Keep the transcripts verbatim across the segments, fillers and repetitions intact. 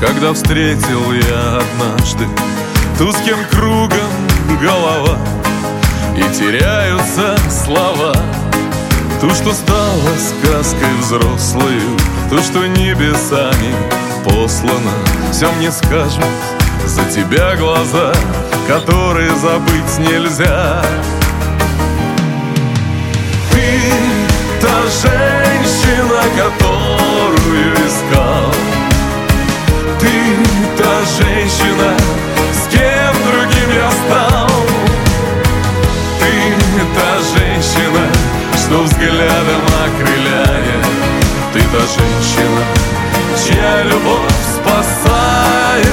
когда встретил я однажды ту, с кем кругом голова и теряются слова. Ту, что стала сказкой взрослою, ту, что небесами послана. Все мне скажут за тебя глаза, которые забыть нельзя. Ты та женщина, которую искал. Ты та женщина, с кем другим я стал. Ты та женщина, что взглядом окрыляет. Ты та женщина, чья любовь спасает.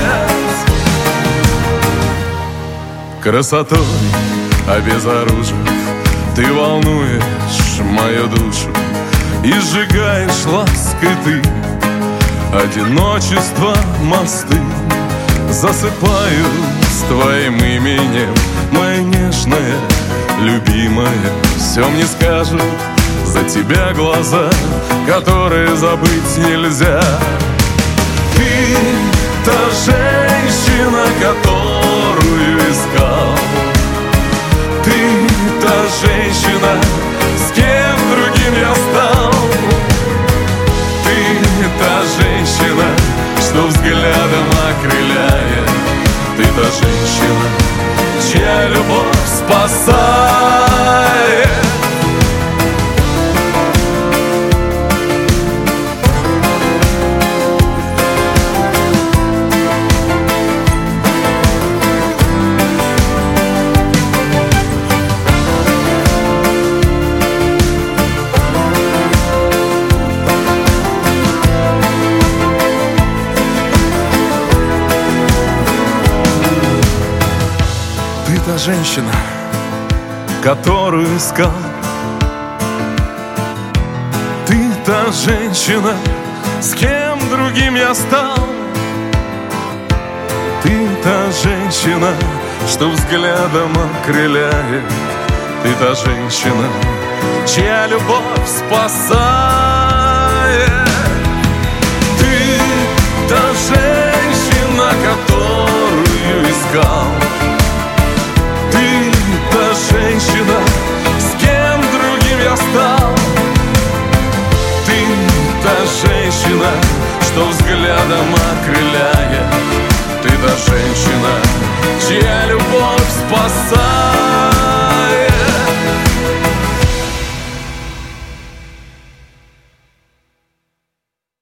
Красотой обезоружив, ты волнуешь мою душу и сжигаешь лаской ты одиночество мосты. Засыпаю с твоим именем, моя нежная, любимая. Все мне скажут за тебя глаза, которые забыть нельзя. Ты та женщина, которую искал. Ты та женщина, с кем другим я стал. Ты та женщина, что взглядом окрыляет. Ты та женщина, чья любовь спасает. Ты та женщина, которую искал. Ты та женщина, с кем другим я стал. Ты та женщина, что взглядом окрыляет. Ты та женщина, чья любовь спасает. Ты та женщина, которую искал. Ты та женщина, с кем другим я стал. Ты та женщина, что взглядом окрыляет. Ты та женщина, чья любовь спасает.